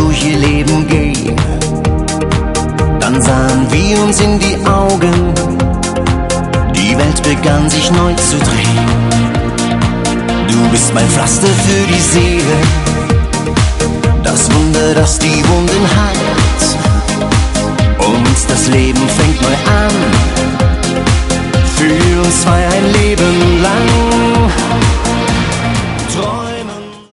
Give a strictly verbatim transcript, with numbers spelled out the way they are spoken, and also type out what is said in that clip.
durch ihr Leben gehen. Dann sahen wir uns in die Augen, die Welt begann sich neu zu drehen. Du bist mein Pflaster für die Seele, das Wunder, das die Wunden heilt. Und das Leben fängt neu an, für uns zwei ein Leben